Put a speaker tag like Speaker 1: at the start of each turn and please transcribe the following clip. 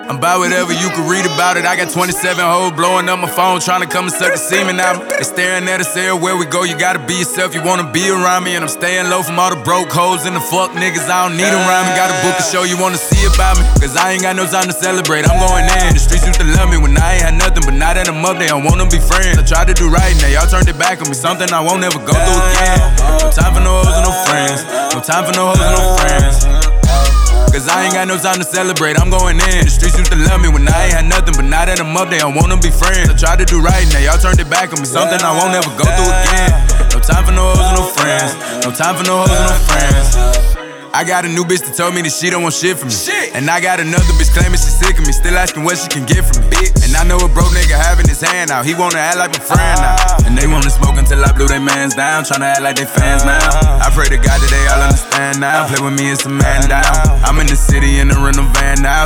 Speaker 1: I'm about whatever, you can read about it. I got 27 hoes blowing up my phone, trying to come and suck the semen out. They staring at us everywhere we go. You gotta be yourself, you wanna be around me. And I'm staying low from all the broke hoes and the fuck niggas I don't need around me. Gotta book a show you wanna see about me, cause I ain't got no time to celebrate. I'm going in, the streets used to love me when I ain't had nothing, but now that I'm up, they don't wanna be friends. I tried to do right now, y'all turned it back on me, something I won't ever go through again. No time for no hoes and no friends, no time for no hoes and no friends. Cause I ain't got no time to celebrate, I'm going in. The streets used to love me when I ain't had nothing, but now that I'm up, they don't wanna be friends. I tried to do right now, y'all turned it back on me, something I won't ever go through again. No time for no hoes and no friends, no time for no hoes and no friends. I got a new bitch that told me that she don't want shit from me. And I got another bitch claiming she sick of me, still asking what she can get from me. And I know a broke nigga having his hand out, he wanna act like my friend now. And they wanna smoke until I blew they mans down, tryna act like they fans now. I pray to God that they all understand now, play with me, it's a man down. I'm in the city in a rental van now,